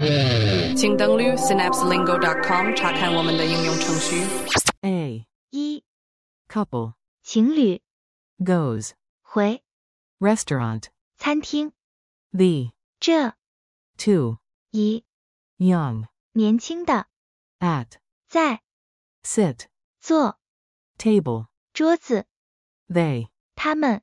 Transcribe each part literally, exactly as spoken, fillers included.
请登录 synapse lingo dot com 查看我们的应用程序。 A. 一 Couple. 情侣 Goes. 回 Restaurant. 餐厅 The. 这 To. 一 Young. 年轻的 At. 在 Sit. 坐 Table. 桌子 They. 他们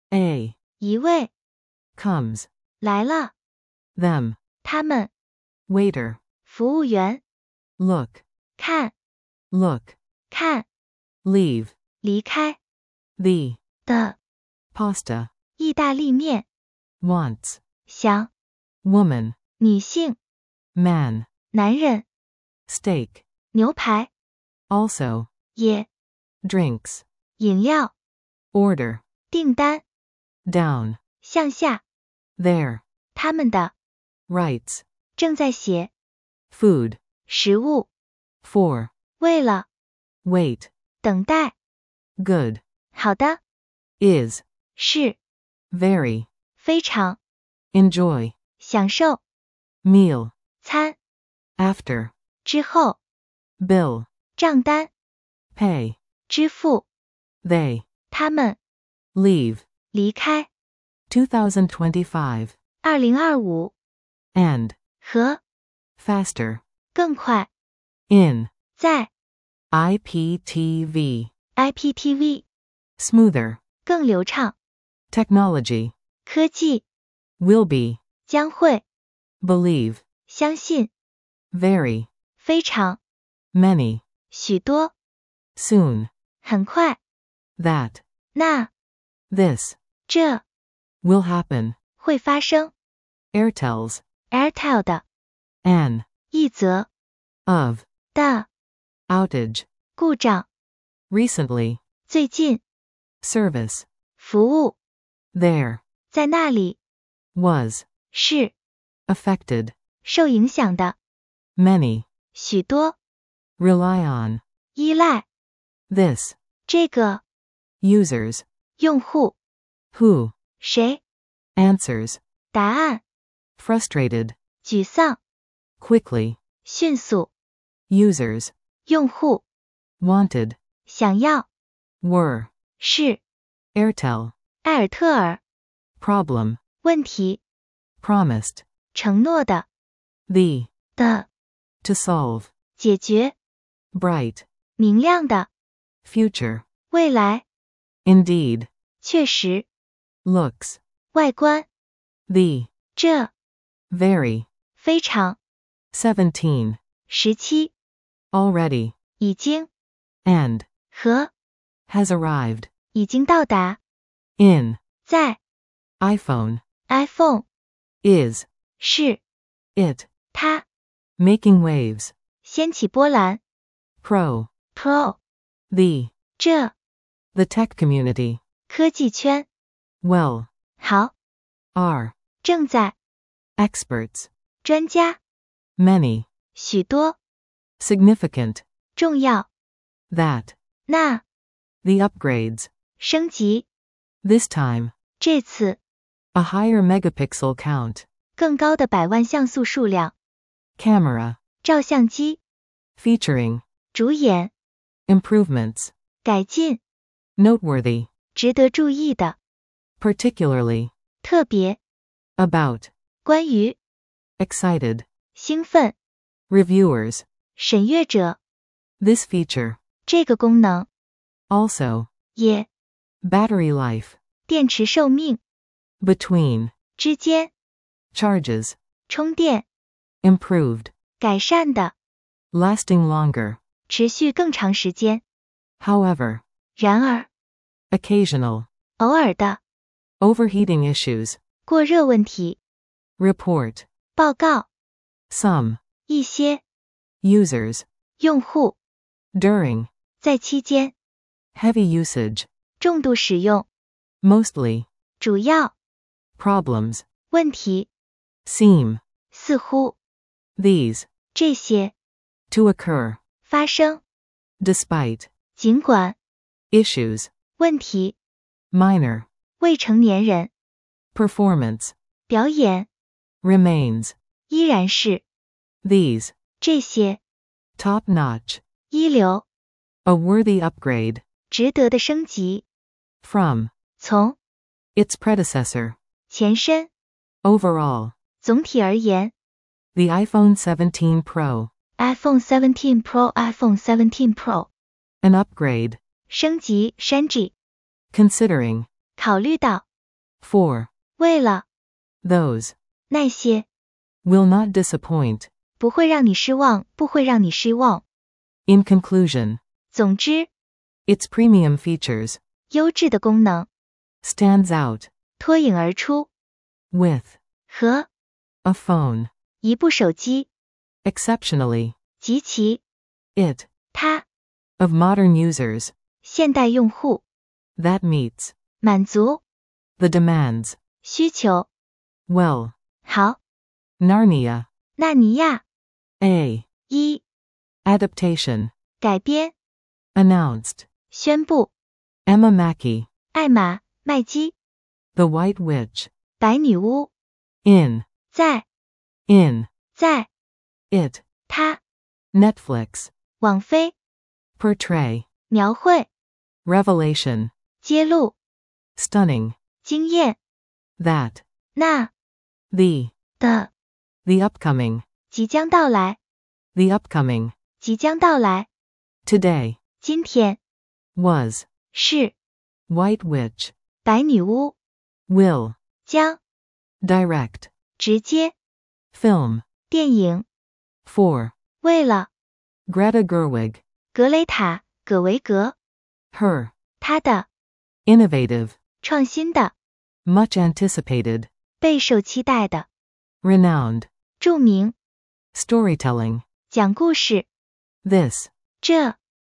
A. 一位 Comes. 来了 Them. 他们 Waiter. 服务员 Look. 看 Look. 看 Leave. 离开 The. 的 Pasta. 意大利面 Wants. 想 Woman. 女性 Man. 男人 Steak. 牛排 Also. 也 Drinks. 饮料 Order. 订单 Down. 向下 There. 他们的 Writes. 正在写 Food. 食物 For. 为了 Wait. 等待 Good. 好的 Is. 是 Very. 非常 Enjoy. 享受 Meal. 餐 After. 之后 Bill. 账单 Pay. 支付 They. 他们 Leave. 离开 twenty twenty-five. 二零二五 And. 和 Faster. 更快 In. 在 I P T V. I P T V Smoother. 更流畅 Technology. 科技 Will be. 将会 Believe. 相信 Very. 非常 Many. 许多 Soon. 很快 That. 那 This. 这 Will happen. 会发生 Airtels. Airtel 的 An. 一则 Of. 的 Outage. 故障 Recently. 最近 Service. 服务 There. 在那里 Was. 是 Affected. 受影响的 Many. 许多 Rely on. 依赖 This. 这个 Users. 用户 Who. 谁 Answers. 答案 Frustrated. 沮丧 Quickly. 迅速 Users. 用户 Wanted. 想要 Were. 是 Airtel. 埃尔特尔 Problem. 问题 Promised. 承诺的 The. 的 To solve. 解决 Bright. 明亮的 Future. 未来 Indeed. 确实 Looks. 外观 The. 这 Very. 非常 seventeen. 十七 Already. 已经 And. 和 Has arrived. 已经到达 In. 在 iPhone. iPhone Is. 是 It. 它 Making waves. 掀起波澜 Pro. Pro The. 这 The tech community. 科技圈 Well. 好 Are. 正在 Experts. 专家 Many. 许多 Significant. 重要 That. 那 The upgrades. 升级 This time. 这次 A higher megapixel count. 更高的百万像素数量 Camera. 照相机 Featuring. 主演 Improvements. 改进 Noteworthy. 值得注意的 Particularly. 特别 About. 关于 Excited. 兴奋 Reviewers. 审阅者 This feature. 这个功能 Also. 也 Battery life. 电池寿命 Between. 之间 Charges. 充电 Improved. 改善的 Lasting longer. 持续更长时间 However. 然而 Occasional. 偶尔的 Overheating issues. 过热问题 Report. 报告 Some. 一些 Users. 用户 During. 在期间 Heavy usage. 重度使用 Mostly. 主要 Problems. 问题 Seem. 似乎 These. 这些 To occur. 发生 Despite. 尽管 Issues. 问题 Minor. 未成年人 Performance. 表演 Remains. 依然是 These. 这些， Top notch. 一流， A worthy upgrade. 值得的升级， From. 从， Its predecessor. 前身， Overall. 总体而言 The iPhone seventeen Pro. iPhone seventeen Pro iPhone seventeen Pro An upgrade. 升级升级， Considering. 考虑到， For. 为了， Those. 那些， Will not disappoint. 不会让你失望，不会让你失望。 In conclusion. 总之， Its premium features. 优质的功能 Stands out. 脱颖而出， With. 和 A phone. 一部手机 Exceptionally. 极其 It. 它 Of modern users. 现代用户 That meets. 满足 The demands. 需求。 Well. 好， Narnia. 纳尼亚 A. 一 Adaptation. 改编 Announced. 宣布 Emma Mackey. 艾玛麦基 The White Witch. 白女巫 In. 在 In. 在 It. 它 Netflix. 网飞 Portray. 描绘 Revelation. 揭露 Stunning. 惊艳 That. 那 The. 的 The upcoming. 即将到来 The upcoming. 即将到来 Today. 今天 Was. 是 White Witch. 白女巫 Will. 将 Direct. 直接 Film. 电影 For. 为了 Greta Gerwig. 格雷塔葛维格 Her. 她的 Innovative. 创新的 Much anticipated. 备受期待的 Renowned. 著名 Storytelling. 讲故事 This. 这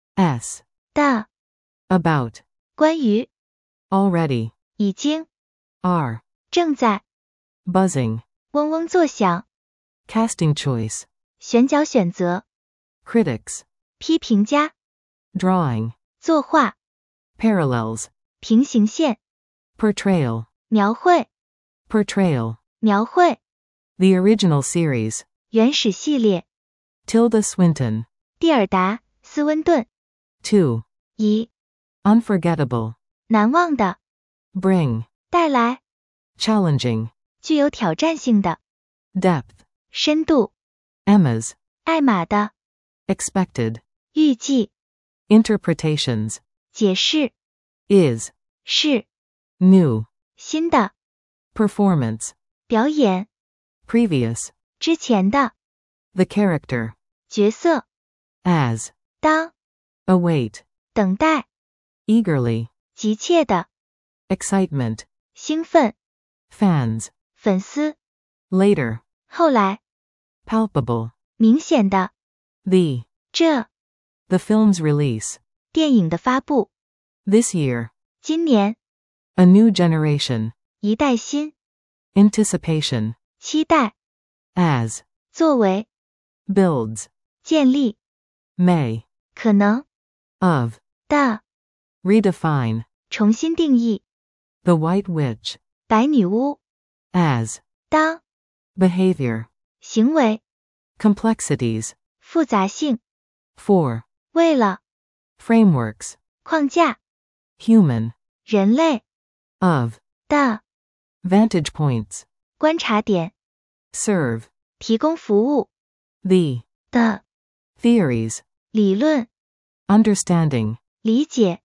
S. 的 About. 关于 Already. 已经 Are. 正在 Buzzing. 嗡嗡作响 Casting choice. 选角选择 Critics. 批评家 Drawing. 作画 Parallels. 平行线 Portrayal. 描绘 Portrayal. 描绘 The original series. 原始系列 Tilda Swinton. 蒂尔达斯温顿 Two. 一 Unforgettable. 难忘的 Bring. 带来 Challenging. 具有挑战性的 Depth. 深度 Emma's. 艾玛的 Expected. 预计 Interpretations. 解释 Is. 是 New. 新的 Performance. 表演 Previous. 之前的 The character. 角色 As. 当 Await. 等待 Eagerly. 急切的 Excitement. 兴奋 Fans. 粉丝 Later. 后来 Palpable. 明显的 The. 这 The film's release. 电影的发布 This year. 今年 A new generation. 一代新 Anticipation. 期待 As. 作为 Builds. 建立 May. 可能 Of. 的 Redefine. 重新定义 The White Witch. 白女巫 As. 当 Behavior. 行为 Complexities. 复杂性 For. 为了 Frameworks. 框架 Human. 人类 Of. 的 Vantage points. 观察点 Serve. 提供服务 The. 的 Theories. 理论 Understanding. 理解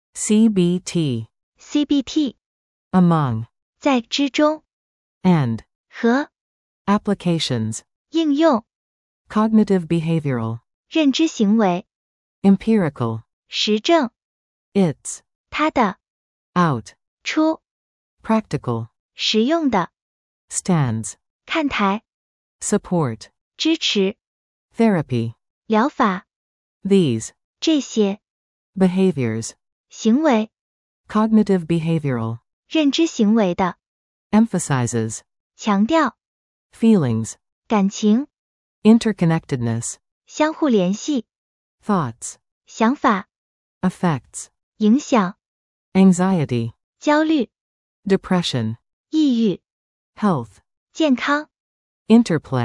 C B T. C B T Among. 在之中 And. 和 Applications. 应用 Cognitive behavioral. 认知行为 Empirical. 实证 It's. 它的 Out. 出 Practical. 实用的 Stands. 看台 Support. 支持 Therapy. 疗法 These. 这些 Behaviors. 行为 Cognitive behavioral. 认知行为的 Emphasizes. 强调 Feelings. 感情 Interconnectedness. 相互联系 Thoughts. 想法 Effects. 影响 Anxiety. 焦虑 Depression. 抑郁 Health. 健康 Interplay.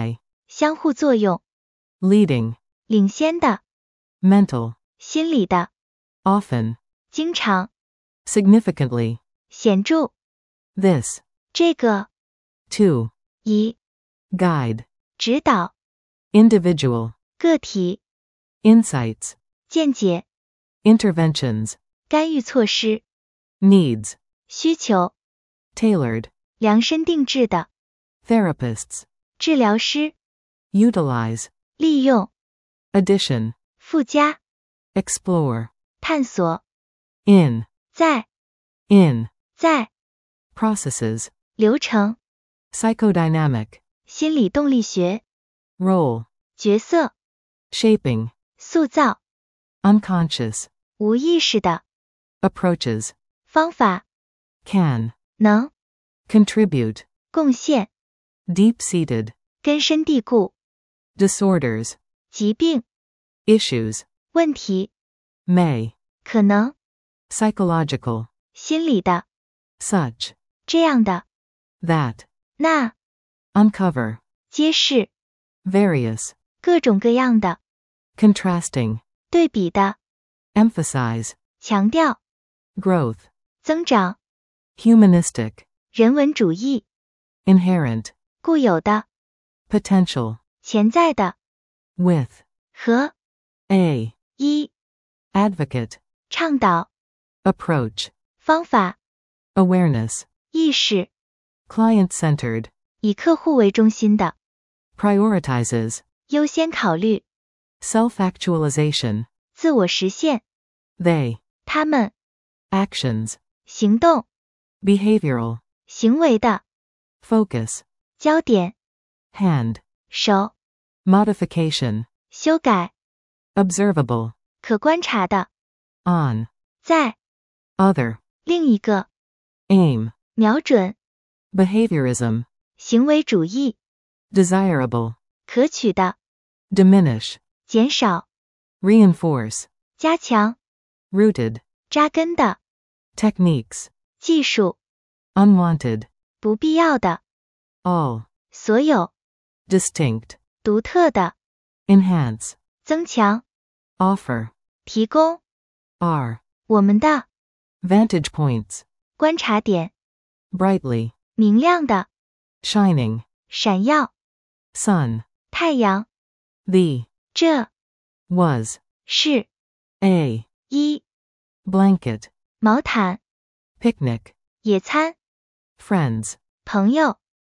相互作用， leading, 领先的， mental, 心理的， often, 经常， significantly, 显著， this, 这个， to, 一， guide, 指导， individual, 个体， insights, 见解， interventions, 干预措施， needs, 需求， tailored, 量身定制的， therapists, 治疗师， utilize, 利用， addition, 附加， explore, 探索， in, 在， in, 在， processes, 流程， psychodynamic, 心理动力学， role, 角色， shaping, 塑造， unconscious, 无意识的， approaches, 方法， can, 能， contribute, 贡献， deep-seated, 根深蒂固， disorders, 疾病， issues, 问题， may, 可能， psychological, 心理的， such, 这样的， that, 那， uncover, 揭示， various, 各种各样的， contrasting, 对比的， emphasize, 强调， growth, 增长， humanistic, 人文主义， inherent, 固有的， potential, 潜在的， with, 和， a, 一， advocate, 倡导， approach, 方法， awareness, 意识， client-centered, 以客户为中心的， prioritizes, 优先考虑， self-actualization, 自我实现， they, 他们， actions, 行动， behavioral, 行为的， focus, 焦点， hand, 手， modification, 修改， observable, 可观察的， on, 在， other, 另一个， aim, 瞄准， behaviorism, 行为主义， desirable, 可取的， diminish, 减少， reinforce, 加强， rooted, 扎根的， techniques, 技术， unwanted, 不必要的， all, 所有， distinct, 独特的， enhance, 增强， offer, 提供， are, 我们的， vantage points, 观察点， brightly, 明亮的， shining, 闪耀， sun, 太阳， the, 这， was, 是， a, 一， blanket, 毛毯， picnic, 野餐， friends, 朋友，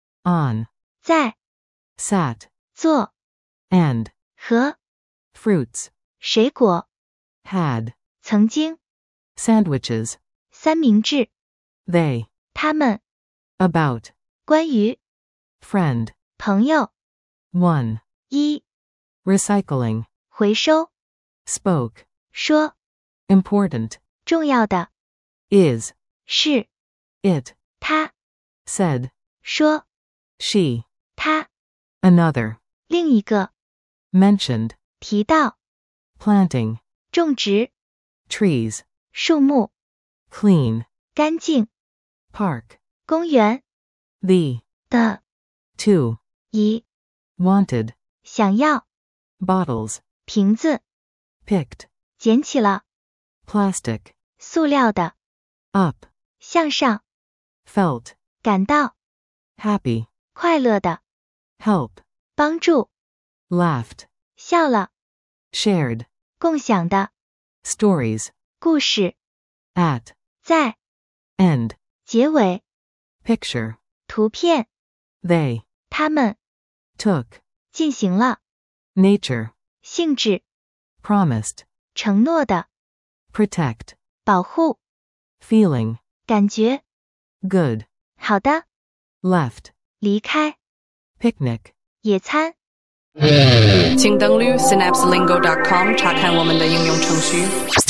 on, 在， sat, 做， and, 和， fruits, 水果， had, 曾经， sandwiches, 三明治， they, 他们， about, 关于， friend, 朋友， one, 一， recycling, 回收， spoke, 说， important, 重要的， is, 是， it, 他， said, 说， she, 他， another, 另一个， mentioned, 提到， planting, 种植， trees, 树木， clean, 干净， park, 公园， the, 的， to, 一， wanted, 想要， bottles, 瓶子， picked, 捡起了， plastic, 塑料的， up, 向上， felt, 感到， happy, 快乐的， help, 帮助， laughed, 笑了， shared, 共享的， stories, 故事， at, 在， end, 结尾， picture, 图片， they, 他们， took, 进行了， nature, 性质， promised, 承诺的， protect, 保护， feeling, 感觉， good, 好的， left, 离开， picnic. 野餐。 请登录 synapse lingo dot com 查看我们的应用程序。